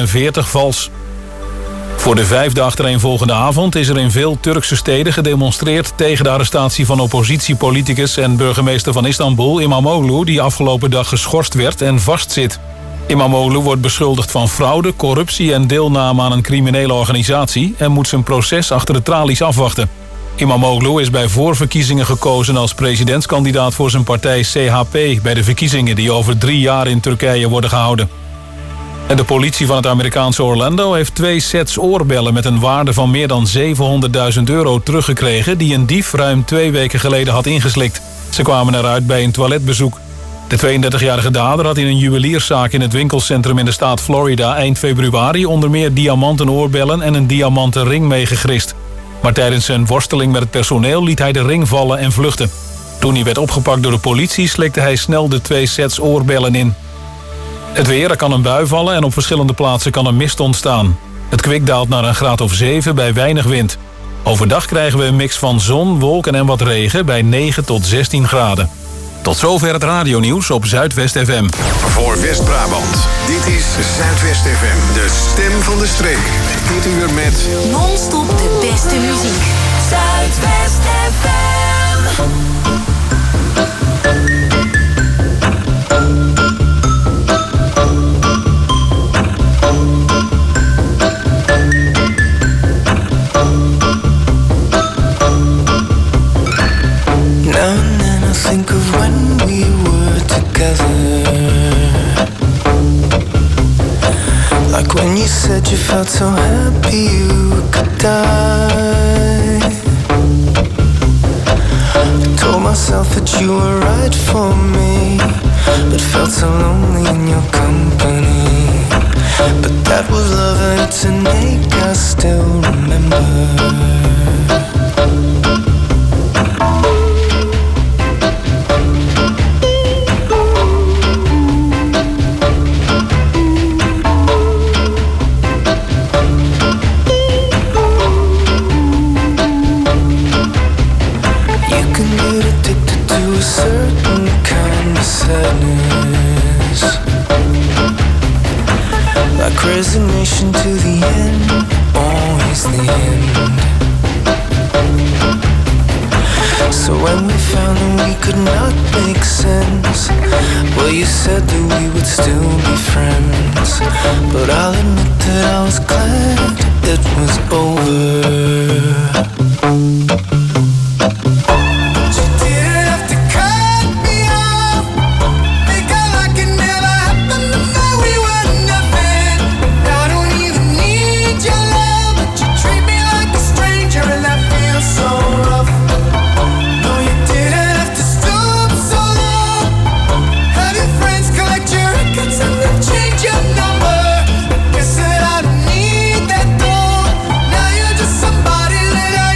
41 vals. Voor de 5e achtereenvolgende avond is er in veel Turkse steden gedemonstreerd tegen de arrestatie van oppositiepoliticus en burgemeester van Istanbul, Imamoglu, die afgelopen dag geschorst werd en vastzit. Imamoglu wordt beschuldigd van fraude, corruptie en deelname aan een criminele organisatie en moet zijn proces achter de tralies afwachten. Imamoglu is bij voorverkiezingen gekozen als presidentskandidaat voor zijn partij CHP bij de verkiezingen die over 3 jaar in Turkije worden gehouden. En de politie van het Amerikaanse Orlando heeft 2 sets oorbellen met een waarde van meer dan €700.000 teruggekregen die een dief ruim 2 weken geleden had ingeslikt. Ze kwamen eruit bij een toiletbezoek. De 32-jarige dader had in een juwelierszaak in het winkelcentrum in de staat Florida eind februari onder meer diamanten oorbellen en een diamanten ring meegegrist. Maar tijdens zijn worsteling met het personeel liet hij de ring vallen en vluchten. Toen hij werd opgepakt door de politie slikte hij snel de 2 sets oorbellen in. Het weer, er kan een bui vallen en op verschillende plaatsen kan een mist ontstaan. Het kwik daalt naar een graad of 7 bij weinig wind. Overdag krijgen we een mix van zon, wolken en wat regen bij 9 tot 16 graden. Tot zover het radionieuws op Zuidwest FM. Voor West-Brabant, dit is Zuidwest FM, de stem van de streek. Dit uur met non-stop de beste muziek. Zuidwest FM. Now and then I think of when we were together, like when you said you felt so happy you could die. I told myself that you were right for me, but felt so lonely in your company. But that was love and it's an ache I still remember. Certain kind of sadness, like resignation to the end, always the end. So when we found that we could not make sense, well, you said that we would still be friends, but I'll admit that I was glad it was over. Somebody that I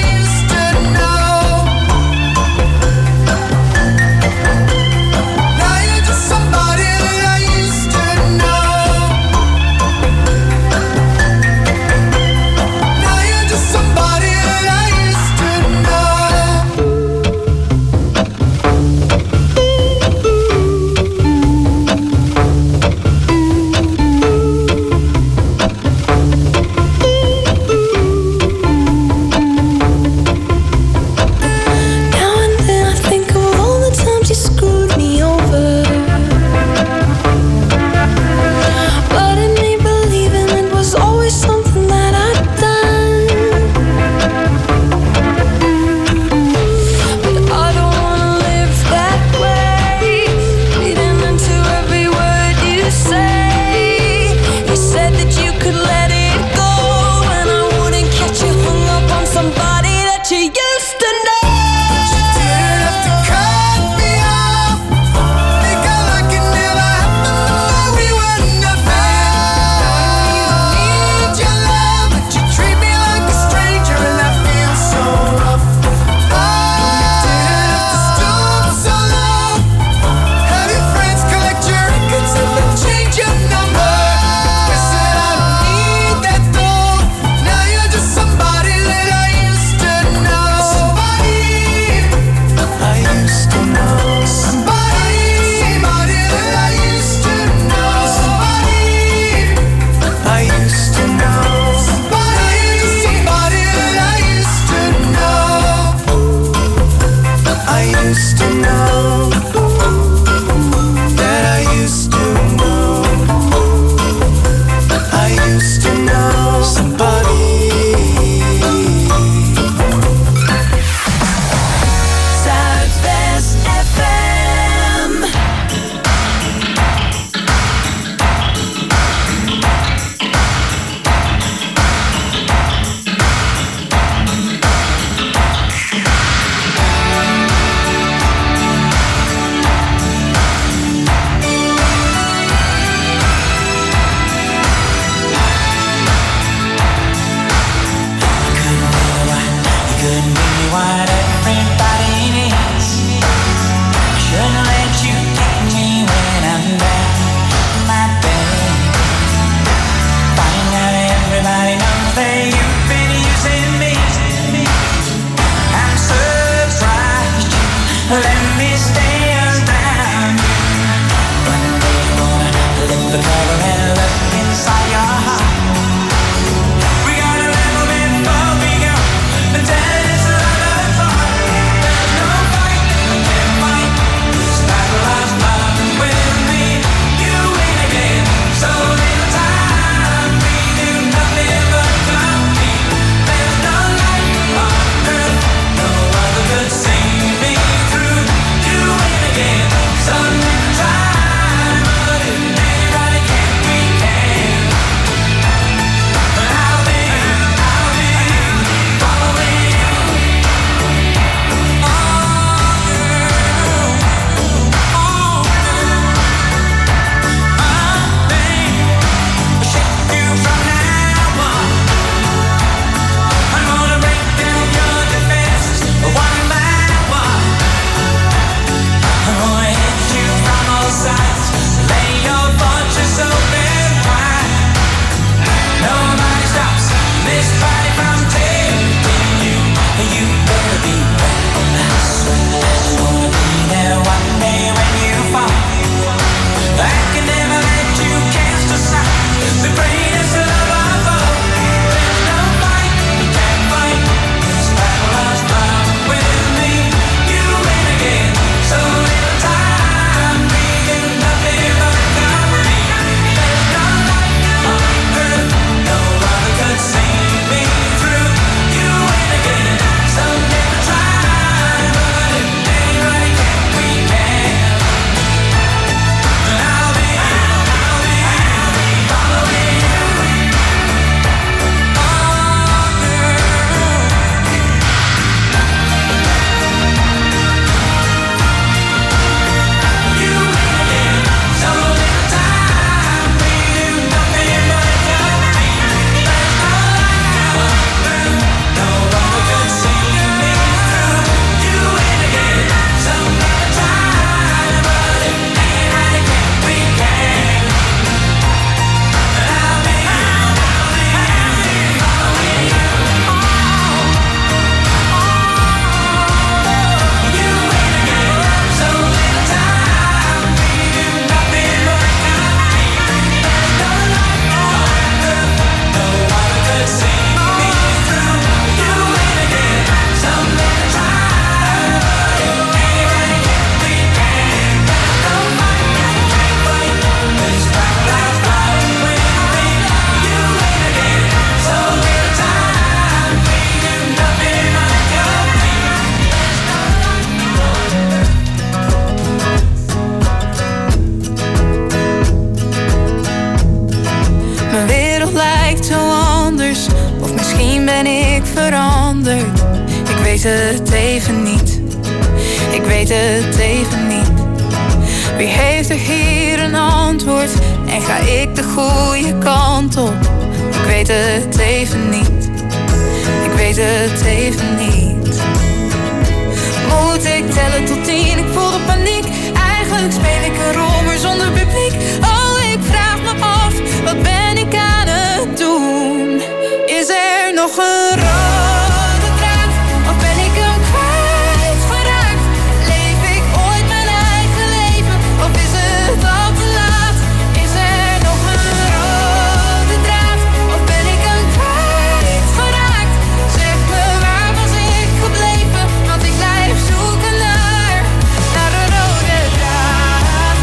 anders, of misschien ben ik veranderd. Ik weet het even niet. Ik weet het even niet. Wie heeft er hier een antwoord? En ga ik de goede kant op? Ik weet het even niet. Ik weet het even niet. Moet ik tellen tot 10? Ik voel de paniek. Eigenlijk speel ik een rol, maar zonder publiek. Oh, ik vraag me af, wat ben ik aan het doen? Is er nog een rode draad? Of ben ik hem kwijtgeraakt? Leef ik ooit mijn eigen leven? Of is het al te laat? Is er nog een rode draad? Of ben ik hem kwijtgeraakt? Zeg me, waar was ik gebleven? Want ik blijf zoeken naar een rode draad.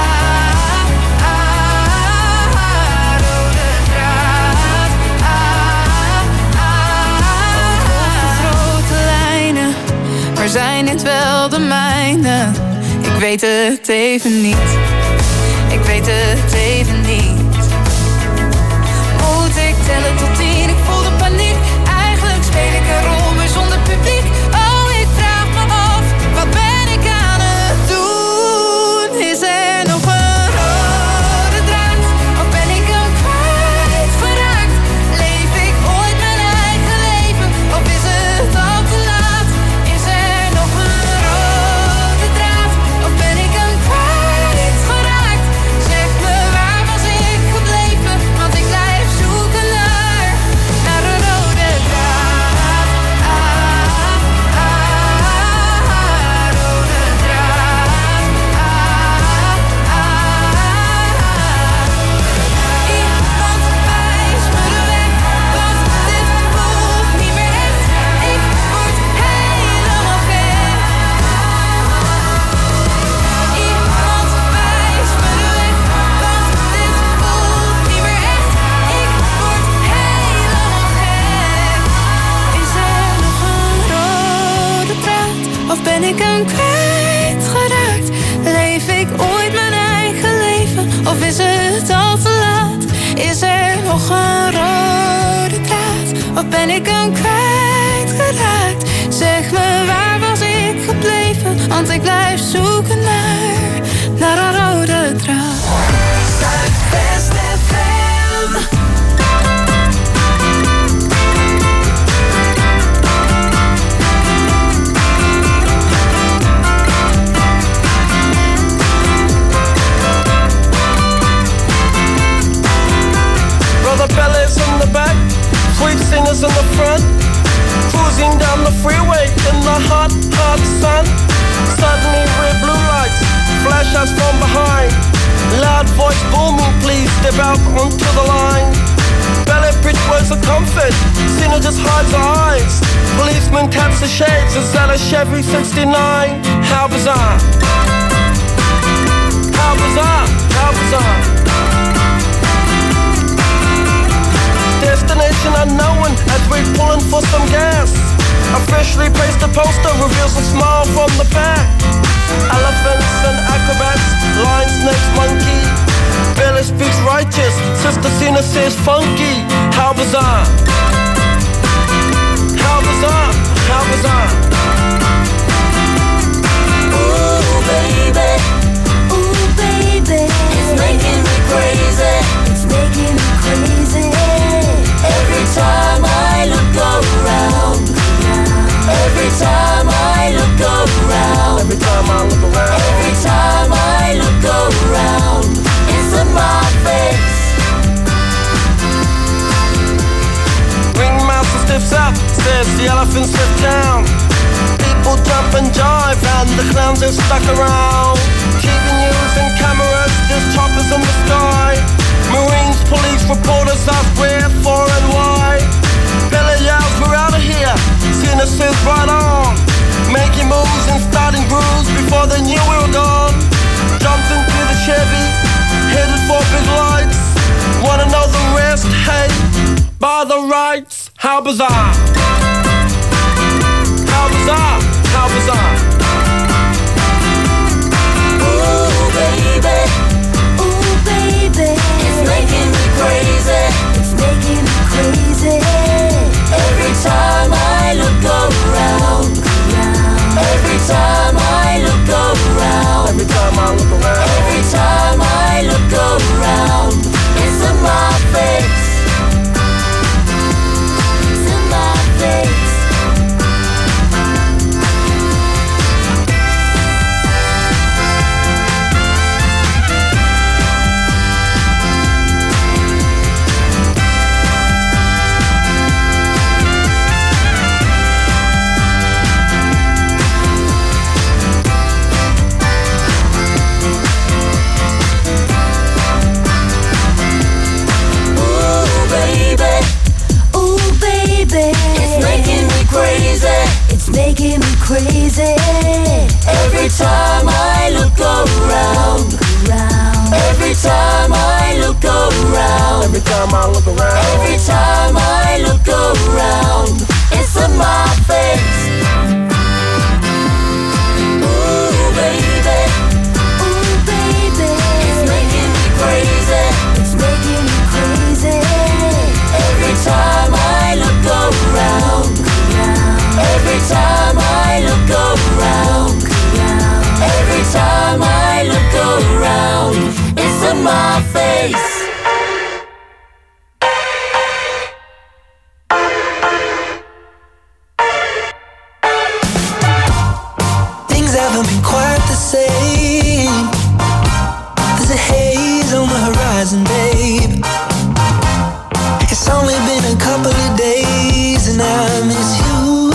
Rode draad. Grote lijnen, maar zijn dit wel de mijne? Ik weet het even niet. Ik weet het even niet. Moet ik tellen tot 10? Ik voel de paniek. Eigenlijk speel ik een rol, maar zonder publiek. Oh, ik vraag me af, wat ben ik aan het doen? Is er nog een rode draad? Of ben ik hem kwijtgeraakt? Leef ik ooit mijn eigen leven? Of is het al te laat? Is er nog een rode draad? Of ben ik hem kwijtgeraakt? Zeg me, waar was ik gebleven? Want ik blijf zoeken naar een rode draad. Rode draad. Iemand wijst me de weg, want dit voelt niet meer echt. Ik word helemaal gek. Iemand wijst me de weg, want dit voelt niet meer echt. Ik word helemaal gek. Is er nog een rode draad? Of ben ik hem kwijtgeraakt? Leef ik ooit mijn eigen leven? Of is het al te laat? Is er nog een rode draad? Of ben ik hem kwijtgeraakt? Zeg me, waar was ik gebleven? Want ik blijf zoeken naar een rode draad. Zuidwest FM. Brother Bellas in the back, sweet singers in the front, cruising down the freeway in the hot, hot sun. Suddenly red blue lights flash us from behind. Loud voice booming, please step out onto the line. Ballet bridge words of comfort, Cena just hides her eyes. Policeman taps the shades, is that a Chevy 69? How bizarre. How bizarre, how bizarre. Destination unknown as we're pulling for some gas. Officially placed a poster reveals a smile from the back. Elephants and acrobats, lion, snakes, monkey. Billy speaks righteous, Sister Cena says funky. How bizarre. How bizarre, how bizarre. Ooh, baby. Ooh, baby. It's making me crazy. It's making me crazy. Every time I look around. Every time I look around. Every time I look around. Every time I look around. It's in my face. Ringmaster stiffs up, says the elephants lift down. People jump and jive and the clowns are stuck around. TV news and cameras, there's choppers in the sky. Marines, police, reporters ask where, for and why. Billy yells, we're out of here. Cena says right on. Making moves and starting grooves before they knew we were gone. Jumped into the Chevy, headed for big lights. Wanna know the rest? Hey, by the rights. How bizarre. How bizarre, how bizarre. Ooh, baby. Ooh, baby. It's making me crazy. It's making me crazy. time I look around, every time I look around, Every time I look around, every time I look around, it's in my face. Ooh baby, it's making me crazy, it's making me crazy. Every time I look around, every time I look around, every time I look around, it's in my face. Things haven't been quite the same. There's a haze on the horizon, babe. It's only been a couple of days and I miss you.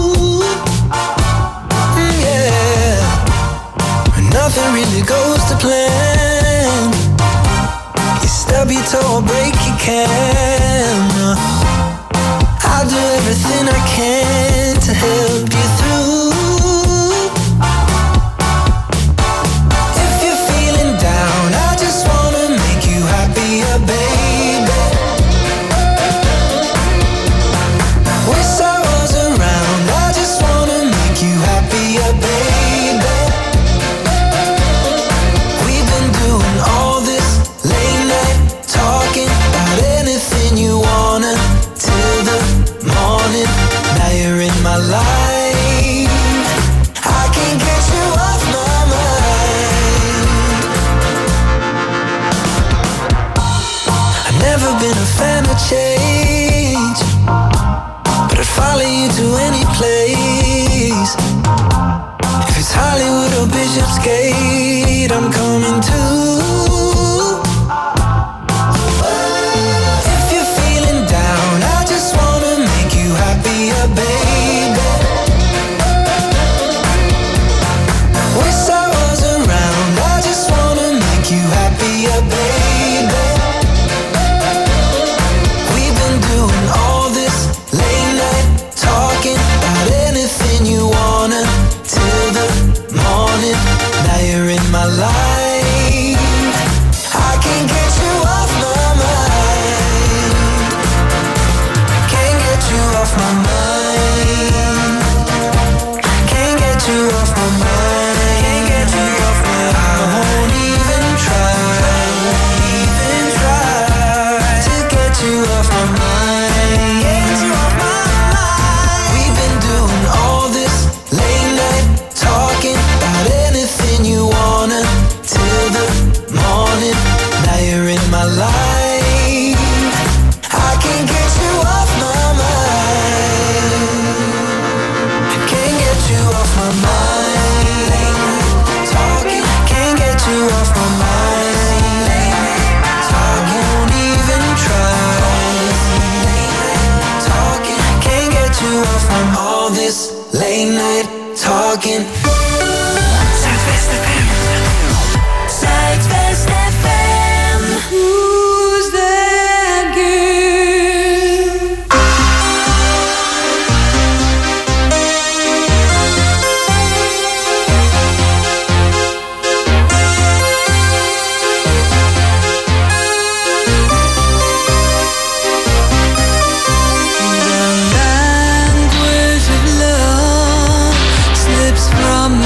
Yeah. Nothing really goes to plan. You stub your toe or break your can. I'll do everything I can to help you through. If you're feeling down, I just wanna make you happier, baby. Wish I was around, I just wanna make you happier, baby. We've been doing all this late night talking about anything you wanna till the morning. Now you're in my life, I can't get you off my mind. I've never been a fan of change, but I'd follow you to any place. If it's Hollywood or Bishopsgate, I'm coming too. If you're feeling down, I just wanna make you happier, baby. Wish I was around, I just wanna make you happier, baby. We've been doing all this late night talking about anything you wanna till the morning. Now you're in my life, I can't get you off my mind. Can't get you off my mind. Can't get you off my mind. Can't get you off my mind. I won't even try to get you off my mind. Get you off my mind. We've been doing all this late night talking about anything you wanna till the morning. Now you're in my life, I can't get you off my mind. I can't get you off my mind. Talking, can't get you off my mind. Talking, won't even try. Talking, can't get you off from all this late night talking. Zuidwest FM. Zuidwest FM. Who's that girl? Language of love slips from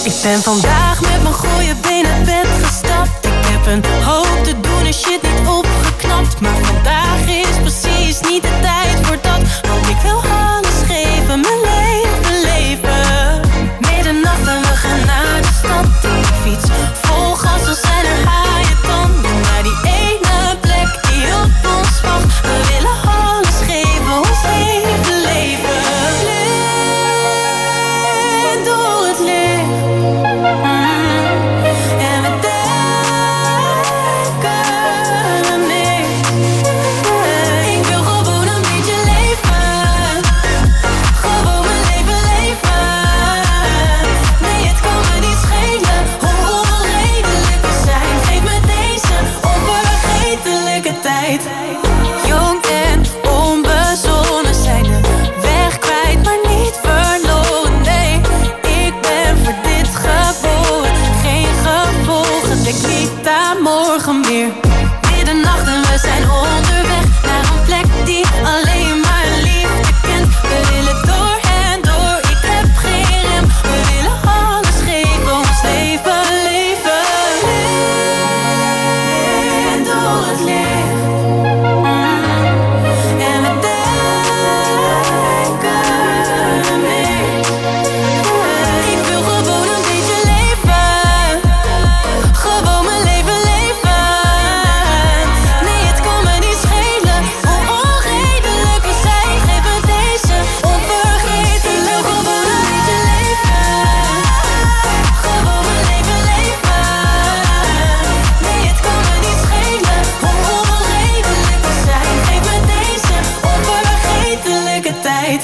Ik ben vandaag met mijn gooie been het bed gestapt. Ik heb een hoop te doen en shit niet opgeknapt. Maar vandaag is precies niet de tijd voor dat. Want ik wil alles geven, mijn leven leven. Middernacht en we gaan naar de stad. Ik fiets vol gas, we zijn er haaien tanden. Naar die ene plek die op ons wacht. We willen alles geven, ons leven leven. Blind door het licht. En we denken aan niks. Ik wil gewoon een beetje leven. Gewoon mijn leven leven. Nee, het kan me niet schelen hoe onredelijk we zijn. Geef me deze onvergetelijke tijd. Jong en onbezonnen zijn de weg kwijt, maar niet verloren. Nee, ik ben voor dit geboren. Geen gevolgen, denk niet aan morgen meer. Middernacht en we zijn onderweg naar een plek die alleen maar liefde kent. We willen door en door, ik heb geen rem. We willen alles geven, ons leven leven. Blind door het licht. En we denken aan niks. Ik wil gewoon een beetje leven. Gewoon mijn leven leven. Nee, het kan me niet schelen hoe onredelijk we zijn. Geef me deze onvergetelijk. Gewoon een beetje leven. Gewoon mijn leven leven. Nee, het kan me niet schelen hoe onredelijk we zijn. Geef me deze onvergetelijke tijd.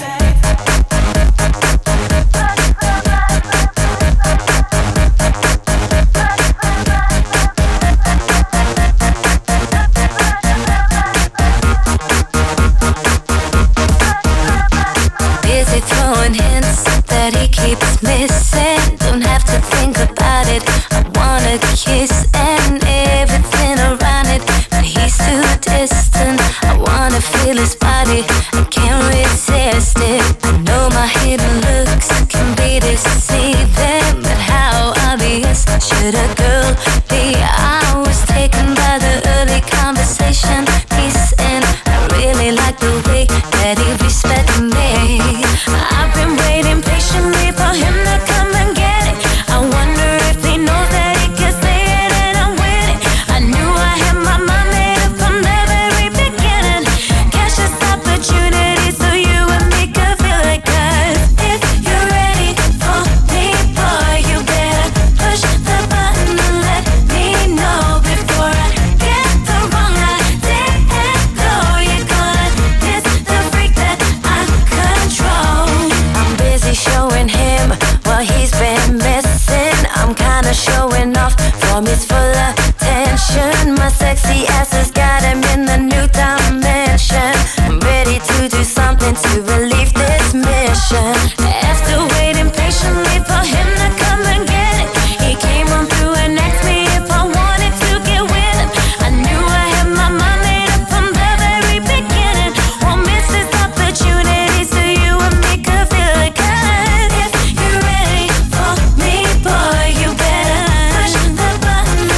Busy throwing hints that he keeps missing. Don't have to think about it. I wanna kiss and everything around it, but he's too distant. I wanna feel his body, I can't resist it. I know my hidden looks can be deceiving, but how obvious should a girl be? I was taken by the early conversation piece, and I really like the way that he respected me. I've been waiting patiently for him to come and get it. I wonder if he knows that he can say it and I'm with it. I knew I had my mind made up from the very beginning. Catch this opportunity so you and me could feel it. 'Cause if you're ready for me, boy, you better push the button and let me know before I get the wrong idea. Go, you're gonna miss the freak that I control. I'm busy showing him what he's been missing. I'm kinda showing off from his full attention. My sexy ass has got him in the new dimension. I'm ready to do something to relieve this mission. After waiting patiently for him to come and get it, he came on through and asked me if I wanted to get with him. I knew I had my mind made up from the very beginning. Won't miss this opportunity so you and me could feel it. 'Cause if you're ready for me, boy, you better push the button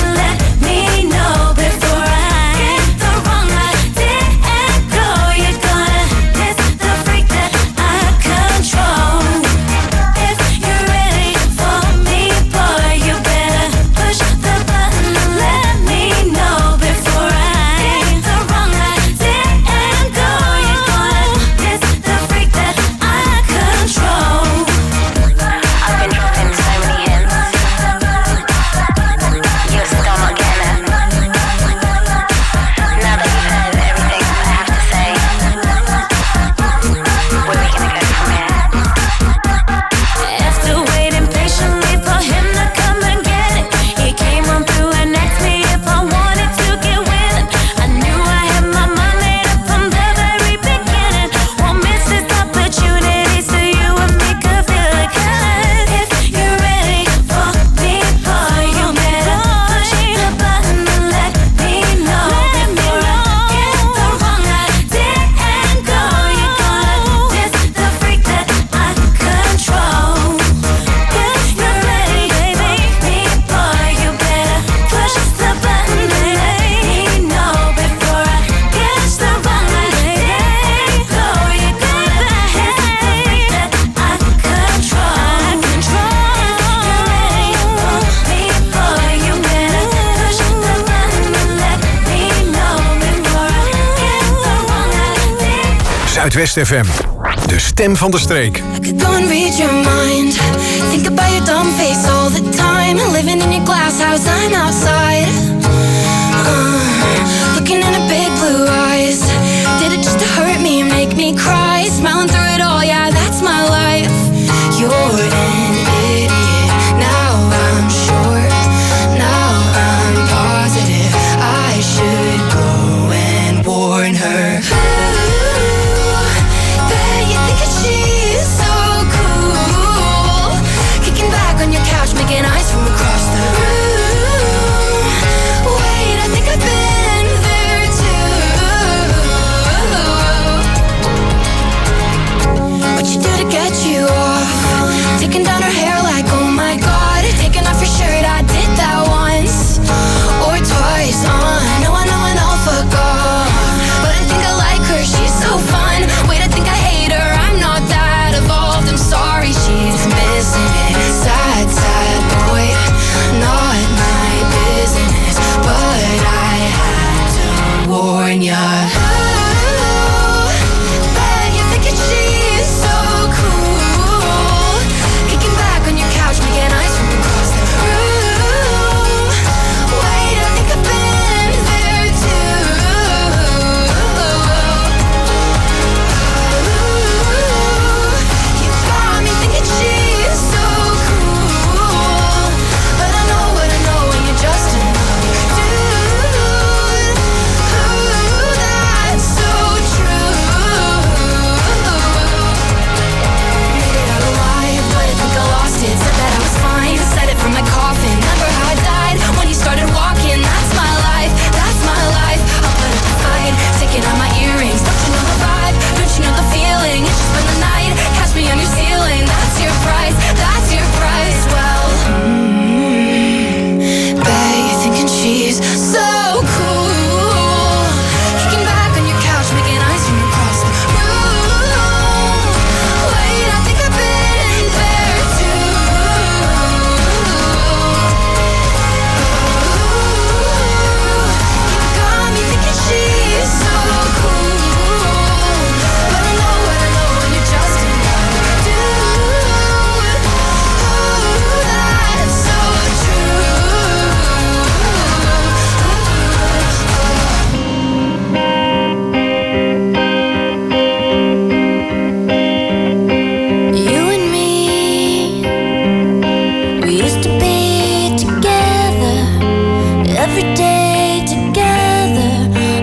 Zuidwest FM. De stem van de streek. I could go and read your mind. Think about your dumb face all the time. Living in your glass house, I'm outside. Looking in her big blue eyes. Did it just to hurt me and make me cry? Smiling through it all, yeah, that's my life. You're an idiot. Now I'm sure. Now I'm positive. I should go and warn her. She's so cool. Kicking back on your couch, making eyes from across the room. Wait, I think I've been there too. What you do to get you off? Taking down her hair like, oh my god. Taking off your shirt, I did that once or twice. I know, fuck off. But I think I like her, she's so fun. Wait, I think I hate her, I'm not that evolved. I'm sorry, she's missing it. Sad, sad boy, not my business. But I had to warn ya. Bet you're thinking she's so cool. Kicking back on your couch, making eyes from across the room. Wait, I think I've been there too. You got me thinking she's so cool. But I know what I know, and you're just another dude. That's so true. Made it out alive, but I think I lost it. Said that I was fine, said it from my coffin. Remember how I died when you started walking? That's my life, that's my life. I'll put up a fight, taking out my earrings. Don't you know the vibe? Don't you know the feeling? It's just been the night, catch me on your ceiling. That's your price, that's your price. Well, bet you're thinking she's so cool. Kicking back on your couch, making eyes from across the room. Wait, I think I've been there too. You got me thinking she's so cool. But I know what I know, and you're just another dude. That's so true. You and me, we used to be together every day, together,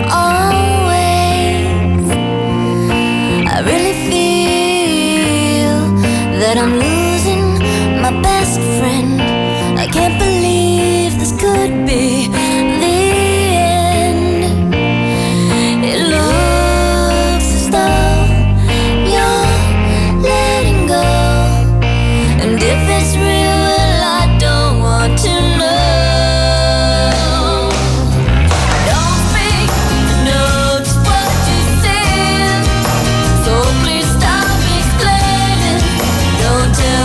always. I really feel that I'm losing my best friend. I can't believe this could be the end. It looks as though you're letting go. And if it's real, well, I don't want to know. Don't think I know just what you said. So please stop explaining. Don't tell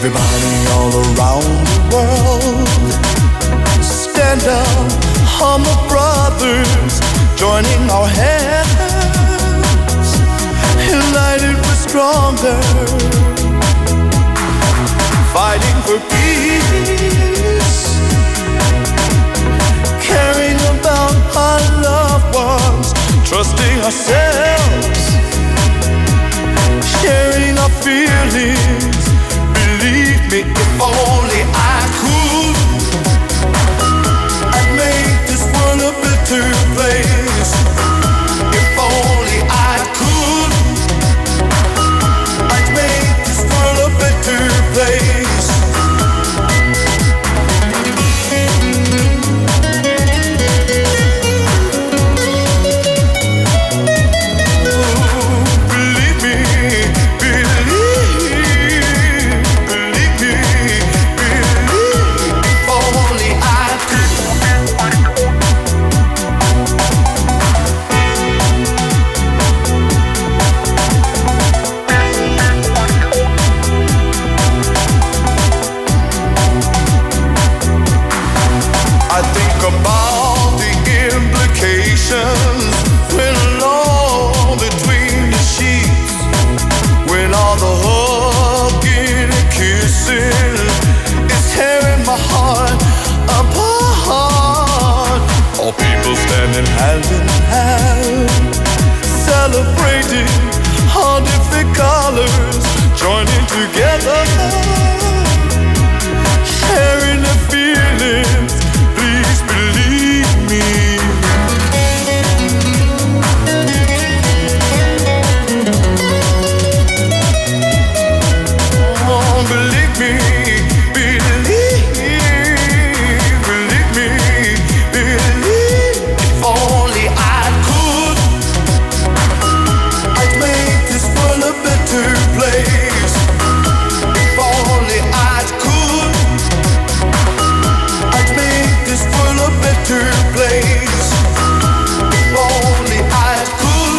Everybody all around the world, stand up, humble brothers, joining our hands, united we're stronger, fighting for peace, caring about our loved ones, trusting ourselves, sharing our feelings. Believe me, if only I could, I'd make this world a better place. If only I could, I'd make this world a better place. About the implications when alone between the sheets, when all the hugging and kissing is tearing my heart apart. All people standing hand in hand, celebrating all different colors, joining together, sharing the feelings. Please believe me. Oh, believe me, believe me, believe. If only I could, I'd make this world a better place. If only I could, I'd make this world a better place. If only I could.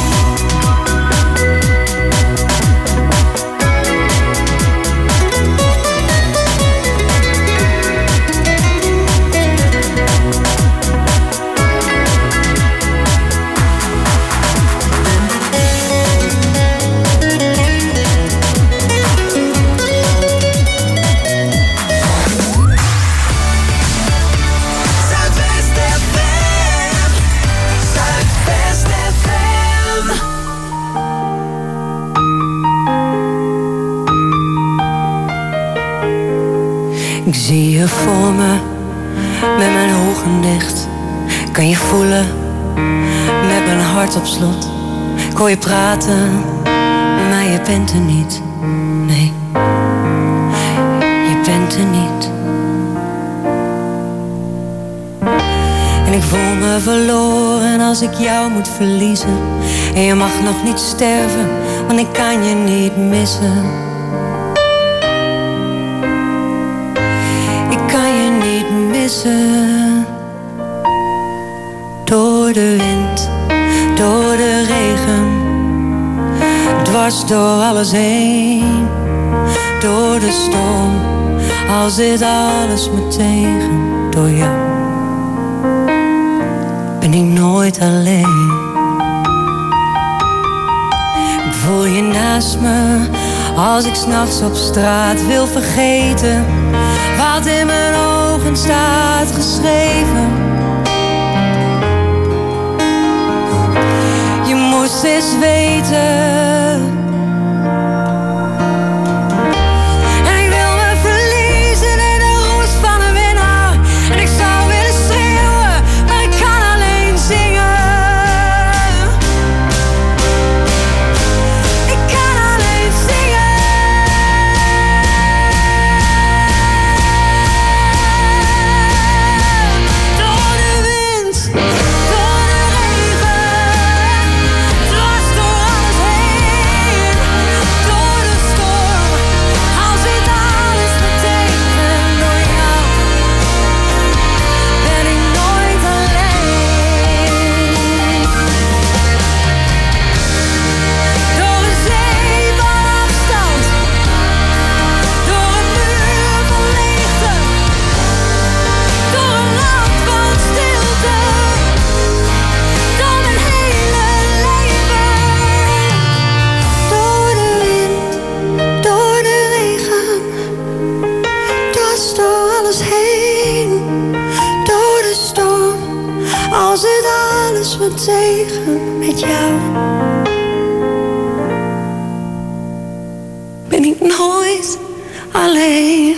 Ik zie je voor me, met mijn ogen dicht. Kan je voelen, met mijn hart op slot. Ik hoor je praten, maar je bent er niet. Nee, je bent er niet. En ik voel me verloren als ik jou moet verliezen. En je mag nog niet sterven, want ik kan je niet missen. Door de wind, door de regen, dwars door alles heen. Door de storm, al zit alles me tegen. Door jou ben ik nooit alleen. Ik voel je naast me, als ik 's nachts op straat wil vergeten wat in mijn ogen staat geschreven. Je moest eens weten. En ik wil me verliezen in de roes van een winnaar. En ik zou willen schreeuwen, maar ik kan alleen zingen. Ik kan alleen zingen. Door de wind, door de regen, dwars door alles heen. vliegen met jou. Ben ik nooit alleen.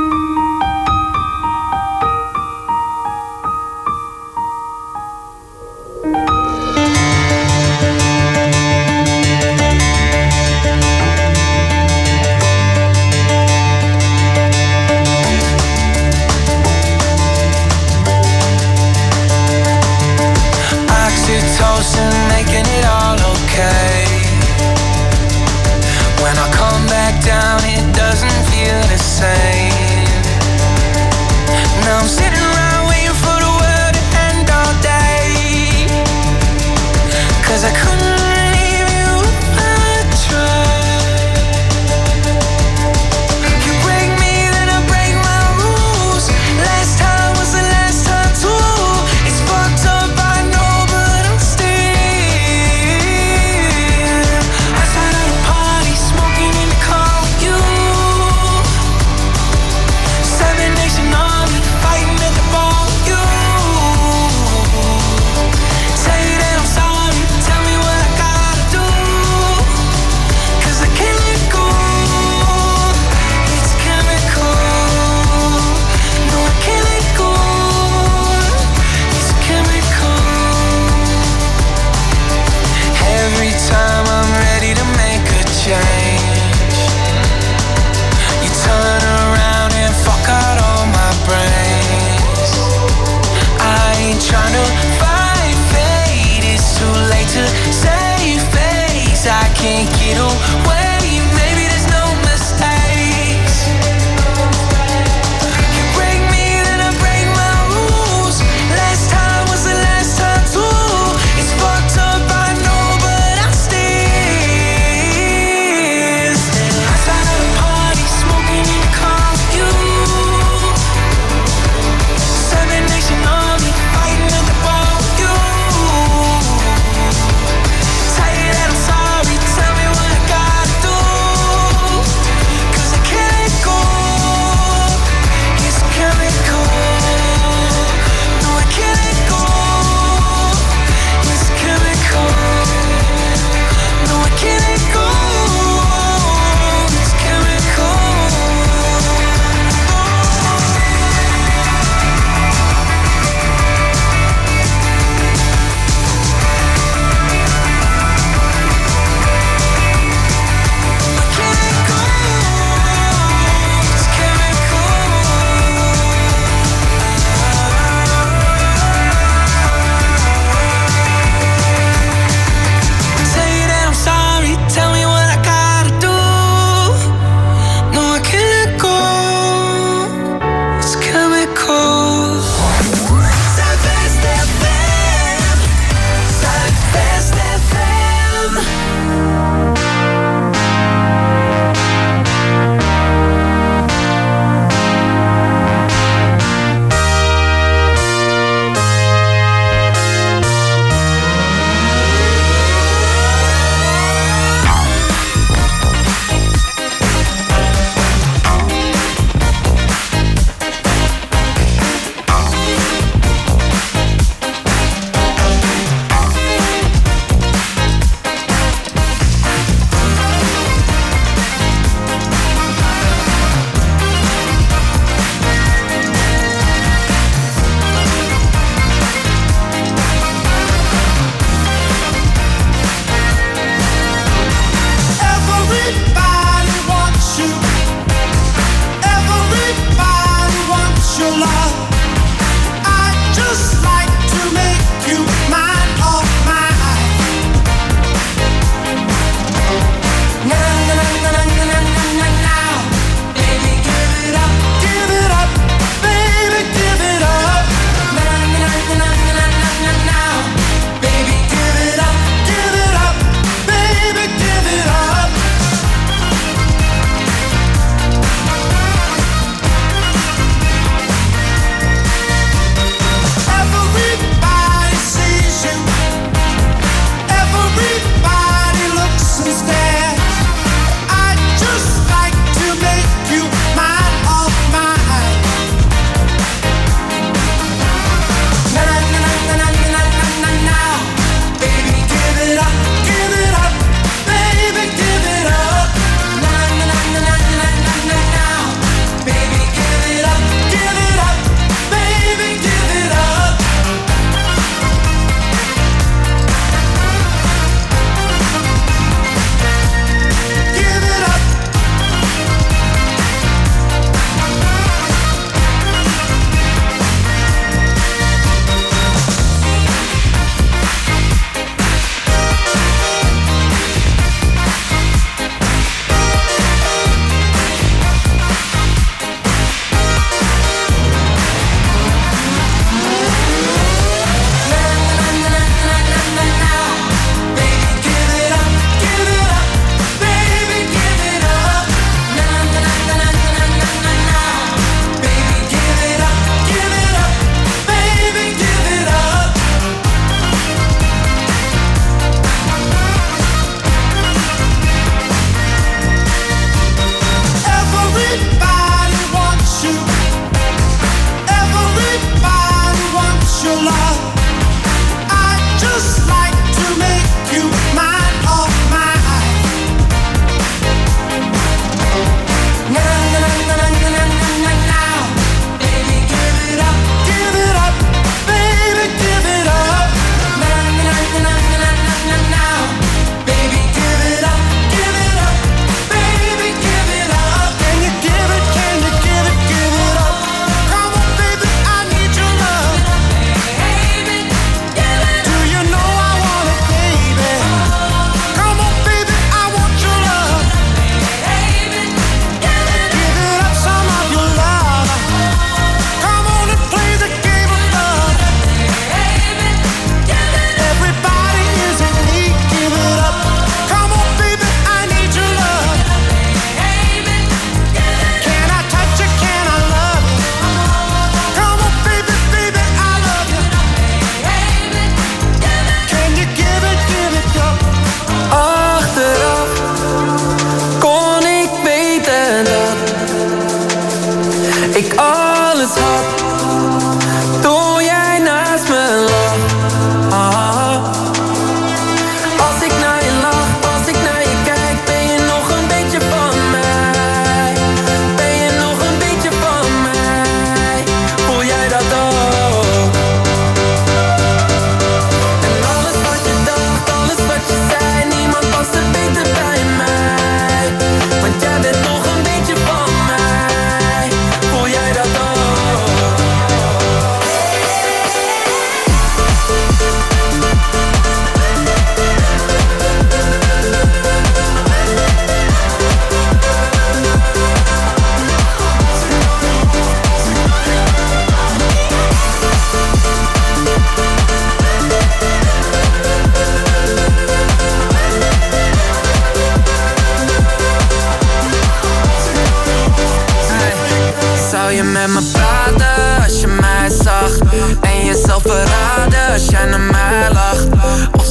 Oxytocin making it all okay. When I come back down, it doesn't feel the same.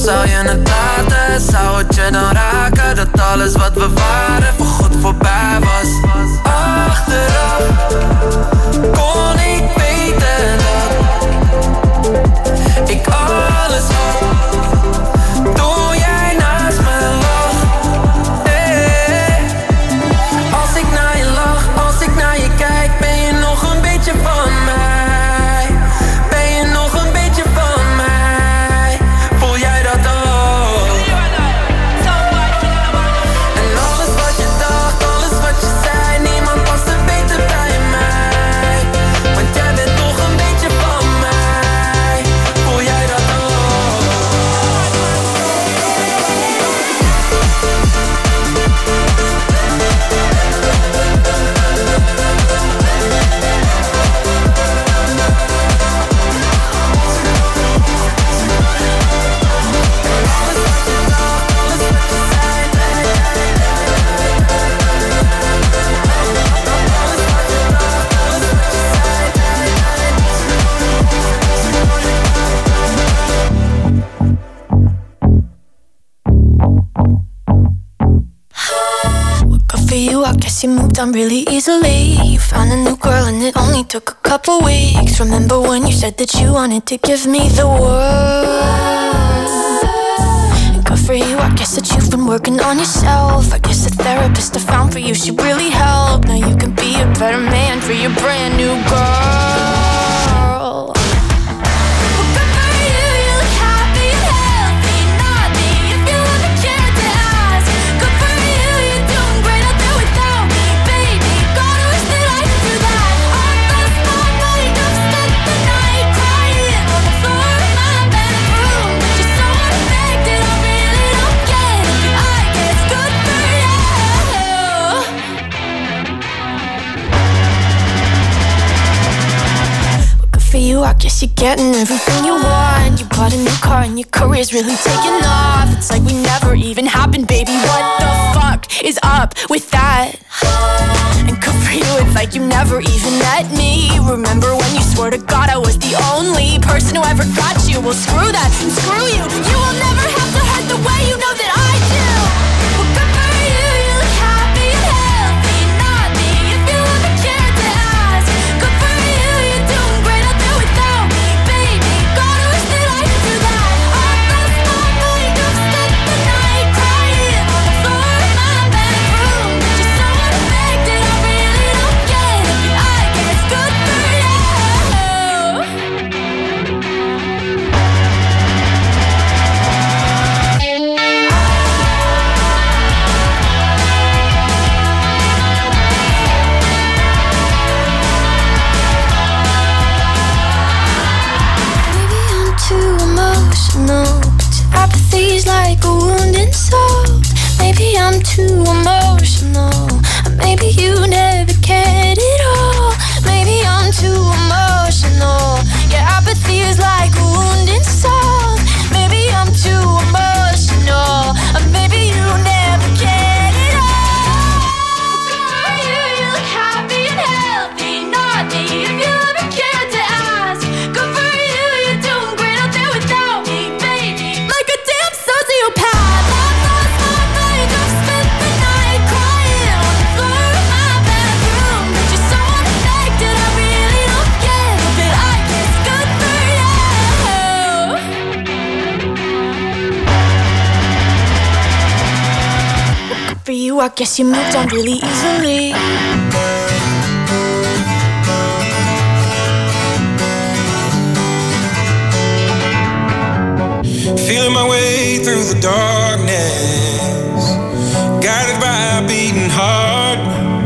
zou je het laten? Zou het je dan raken dat alles wat we waren voorgoed voorbij was? Achteraf kon ik weten dat ik alles had toen jij naast me lag. Hey. Als ik naar je lach, als ik naar je kijk, ben je nog een beetje van mij? Ben je nog een beetje van mij? Voel jij dat ook? En alles wat je dacht, alles wat je zei, niemand past er beter bij mij. Want jij bent nog een beetje van mij. Voel jij dat ook? Good for you, I guess you moved on really easily. You found a new girl and it only took a couple weeks. Remember when you said that you wanted to give me the world? And good for you, I guess that you've been working on yourself. I guess the therapist I found for you, she really helped. Now you can be a better man for your brand new girl. For you, I guess you're getting everything you want. You bought a new car and your career's really taking off. It's like we never even happened, baby. What the fuck is up with that? And good for you, it's like you never even met me. Remember when you swore to God I was the only person who ever got you? Well, screw that and screw you. You will never have to hurt the way you know that I do. Well, good for you, you look happy and healthy. Not me, if you ever cared to ask. Good for you, you're doing great out there without me, baby. Gotta wish that I could do that. I lost my mind, I've spent the night crying on the floor in my bedroom. Just so unaffected, I really don't get it, but I guess good for you. Maybe I'm too emotional, but your apathy's like a wounded soul. Maybe I'm too emotional, or maybe you never cared at all. Maybe I'm too emotional, your apathy is like a wounded soul. Maybe I'm too emotional, or maybe you never cared at all. You look happy and healthy, not me, if you ever cared to ask. Good for you, you're doing great out there without me, baby. Like a damn sociopath. I've lost my mind, I've spent the night crying on the floor in my bedroom. But you're so unaffected, I really don't get it, but I guess good for you. Good for you, I guess you moved on really easily. Feeling my way through the darkness, guided by a beating heart.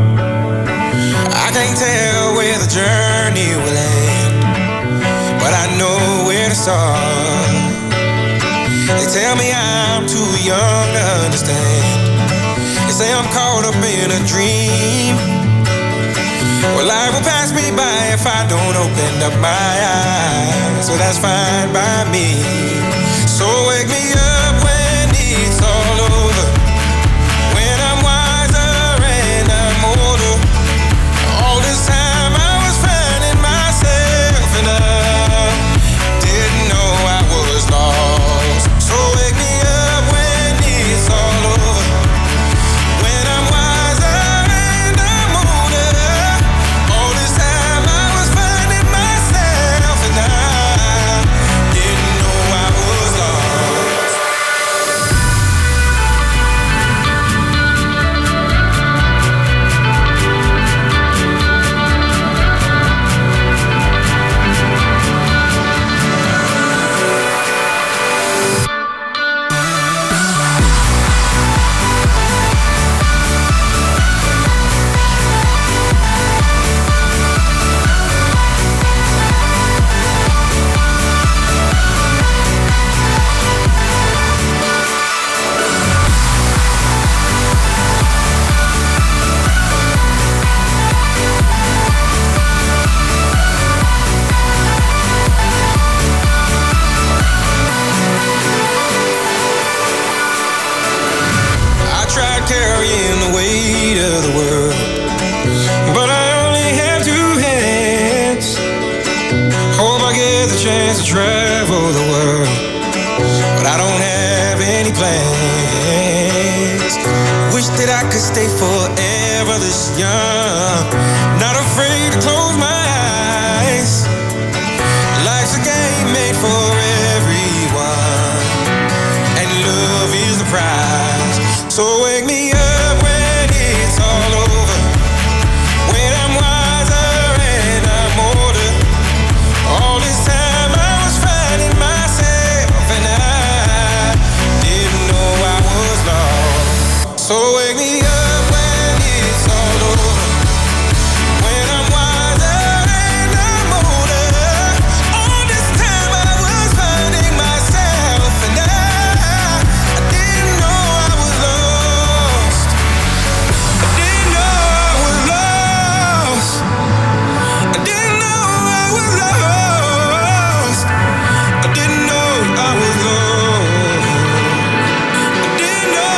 I can't tell where the journey will end, but I know where to start. They tell me I'm too young to understand. They say I'm caught up in a dream. Well, life will pass me by if I don't open up my eyes. So that's fine by me. So wake me up when it's all over, when I'm wiser and I'm older. All this time I was finding myself and I didn't know I was lost. So wake weight of the world. But I only have 2 hands. Hope I get the chance to travel the world, but I don't have any plans. Wish that I could stay forever this young, not afraid to close my eyes. Life's a game made for everyone, and love is the prize. So wake me up when it's all over, when I'm wiser and I'm older. All this time I was finding myself, and I didn't know I was lost. So wake me up when it's all over, when I'm wiser and I'm older. All this time I was finding myself, and I didn't know I was lost. I didn't know I was lost. I didn't know I was lost. I didn't know I was lost. I didn't know.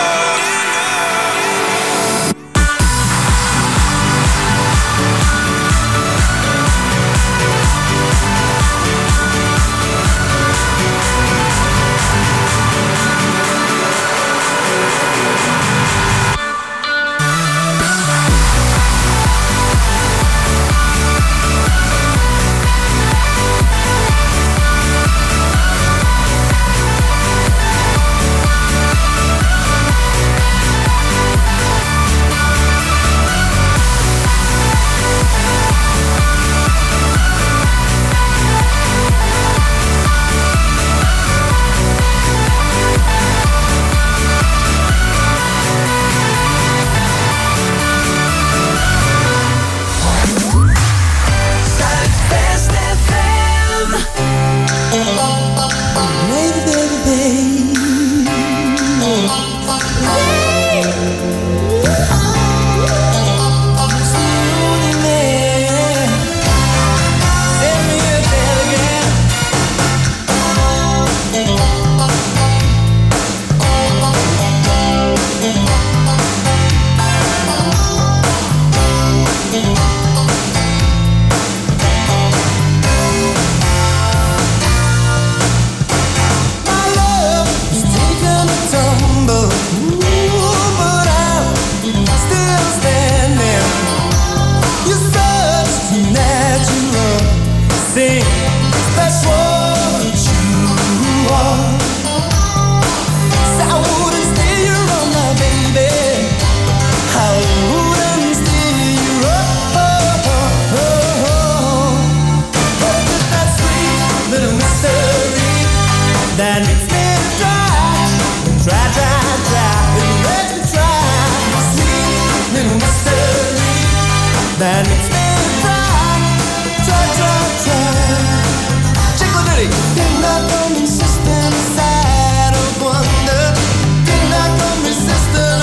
That makes me try, try, try, try. Chickle ditty. Did not come insistent inside of wonder. Did not come resistant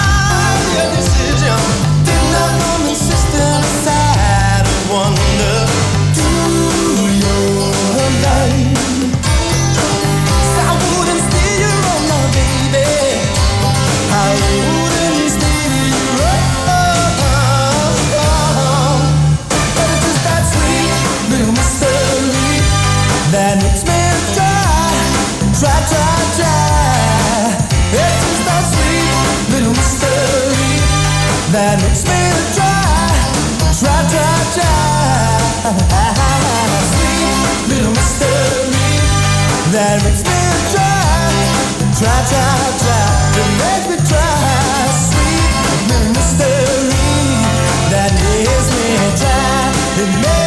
of your decision. Did not come insistent inside of wonder. Do your life. I wouldn't steal you on my baby. I wouldn't steal you up. That makes me try, try, try, try. It's just that sweet little mystery that makes me try, try, try, try. Sweet little mystery that makes me try, try, try, try. It makes me try. Sweet little mystery that makes me try. It makes